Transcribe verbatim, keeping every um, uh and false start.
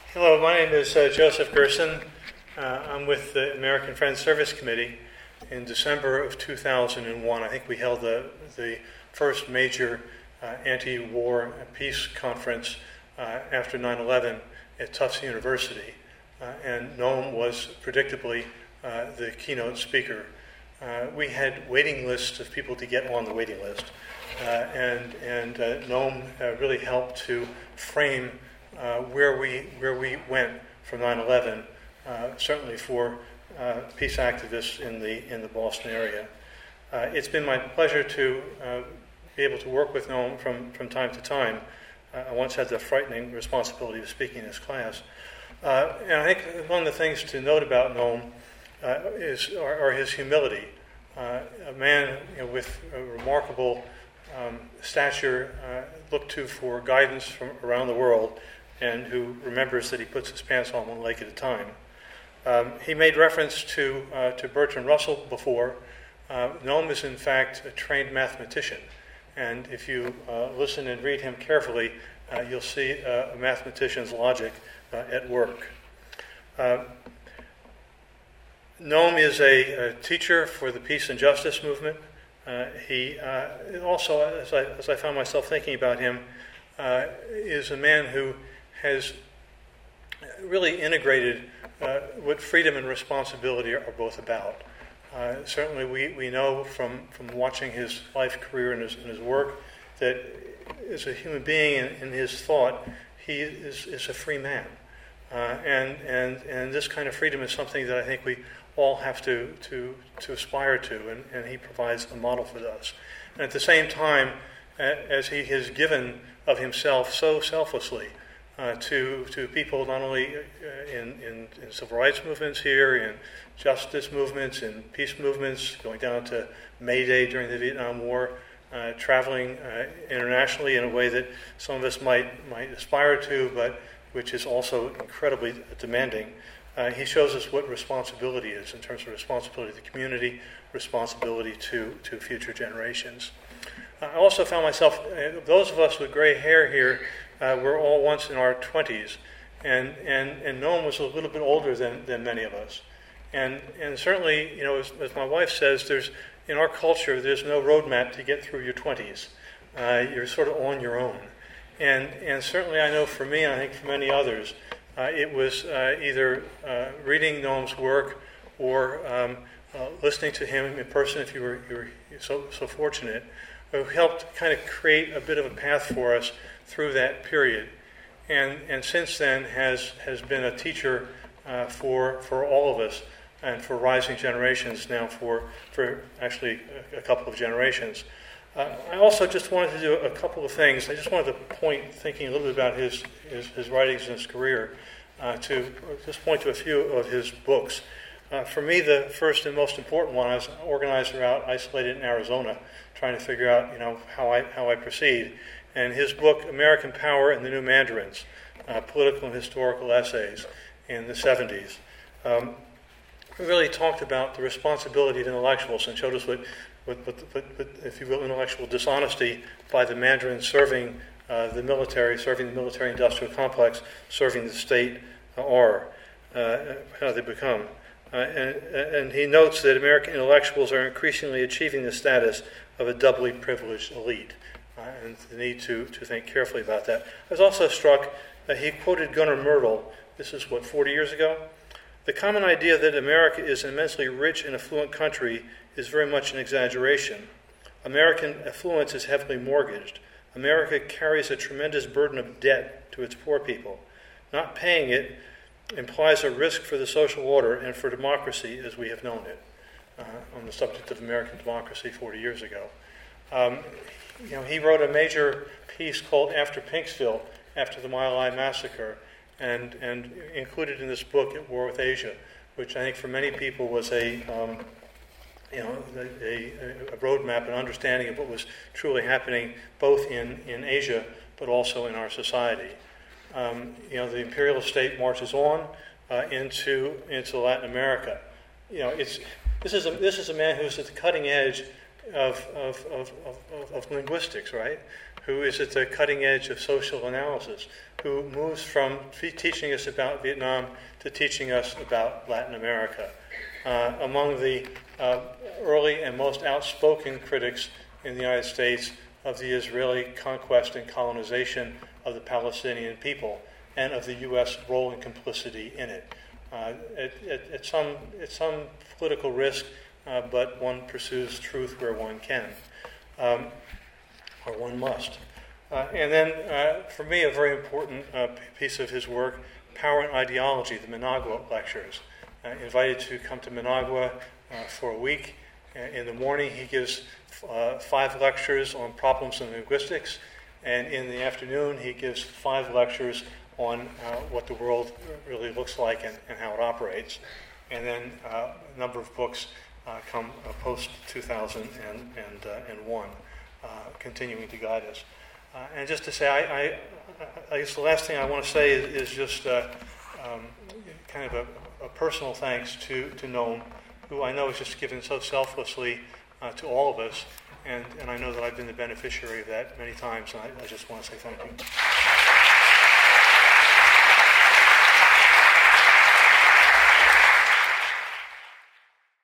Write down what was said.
Hello, my name is uh, Joseph Gerson. Uh, I'm with the American Friends Service Committee. In December of two thousand one, I think we held the, the first major uh, anti-war peace conference uh, after nine eleven at Tufts University. Uh, and Noam was predictably uh, the keynote speaker. Uh, we had waiting lists of people to get on the waiting list. Uh, and and uh, Noam uh, really helped to frame Uh, where we where we went from nine eleven, uh, certainly for uh, peace activists in the in the Boston area. Uh, it's been my pleasure to uh, be able to work with Noam from, from time to time. Uh, I once had the frightening responsibility of speaking in his class. Uh, and I think one of the things to note about Noam uh, is are, are his humility. Uh, a man you know, with a remarkable um, stature, uh, looked to for guidance from around the world, and who remembers that he puts his pants on one leg at a time. Um, he made reference to uh, to Bertrand Russell before. Uh, Noam is in fact a trained mathematician, and if you uh, listen and read him carefully, uh, you'll see uh, a mathematician's logic uh, at work. Uh, Noam is a, a teacher for the peace and justice movement. Uh, he uh, also, as I, as I found myself thinking about him, uh, is a man who has really integrated uh, what freedom and responsibility are both about. Uh, certainly we, we know from, from watching his life career and his, and his work that as a human being in, in his thought, he is, is a free man. Uh, and, and, and this kind of freedom is something that I think we all have to, to, to aspire to, and, and he provides a model for us. And at the same time, as he has given of himself so selflessly, Uh, to to people not only uh, in, in, in civil rights movements here, in justice movements, in peace movements, going down to May Day during the Vietnam War, uh, traveling uh, internationally in a way that some of us might might aspire to, but which is also incredibly demanding. Uh, he shows us what responsibility is in terms of responsibility to the community, responsibility to, to future generations. I also found myself, uh, those of us with gray hair here, Uh, we're all once in our twenties, and, and, and Noam was a little bit older than, than many of us. And and certainly, you know, as, as my wife says, there's in our culture, there's no roadmap to get through your twenties. Uh, you're sort of on your own. And and certainly I know for me, and I think for many others, uh, it was uh, either uh, reading Noam's work or um, uh, listening to him in person, if you were, you were so, so fortunate, who helped kind of create a bit of a path for us through that period, and and since then has has been a teacher uh, for for all of us and for rising generations now for for actually a, a couple of generations. Uh, I also just wanted to do a couple of things. I just wanted to point, thinking a little bit about his his, his writings and his career, uh, to just point to a few of his books. Uh, for me, the first and most important one, I was an organizer out isolated in Arizona, trying to figure out you know how I how I proceed. And his book, American Power and the New Mandarins, uh, Political and Historical Essays in the seventies, um, really talked about the responsibility of intellectuals and showed us what, what, what, what, what if you will, intellectual dishonesty by the Mandarins serving uh, the military, serving the military-industrial complex, serving the state uh, are, uh, how they become. Uh, and, and he notes that American intellectuals are increasingly achieving the status of a doubly privileged elite. Uh, and the need to, to think carefully about that. I was also struck that he quoted Gunnar Myrdal, this is what, forty years ago? The common idea that America is an immensely rich and affluent country is very much an exaggeration. American affluence is heavily mortgaged. America carries a tremendous burden of debt to its poor people. Not paying it implies a risk for the social order and for democracy as we have known it, uh, on the subject of American democracy forty years ago. Um, You know, he wrote a major piece called After Pinksville, after the Mile High Massacre, and and included in this book, At War with Asia, which I think for many people was a, um, you know, a, a roadmap and understanding of what was truly happening both in, in Asia, but also in our society. Um, you know, the imperial state marches on uh, into into Latin America. You know, it's this is a, this is a man who's at the cutting edge of of, of, of, of linguistics, right? who is at the cutting edge of social analysis, who moves from teaching us about Vietnam to teaching us about Latin America. Uh, among the uh, early and most outspoken critics in the United States of the Israeli conquest and colonization of the Palestinian people and of the U S role and complicity in it. Uh, at, at, at, some, at some political risk, uh, but one pursues truth where one can, um, or one must. Uh, and then, uh, for me, a very important uh, piece of his work, Power and Ideology, the Managua lectures. Uh, invited to come to Managua uh, for a week. Uh, in the morning, he gives uh, five lectures on problems in linguistics, and in the afternoon, he gives five lectures on uh, what the world really looks like and, and how it operates. And then uh, a number of books uh, come uh, post two thousand one, uh, continuing to guide us. Uh, and just to say, I, I, I guess the last thing I want to say is, is just uh, um, kind of a, a personal thanks to, to Noam, who I know has just given so selflessly uh, to all of us, and, and I know that I've been the beneficiary of that many times, and I, I just want to say thank you.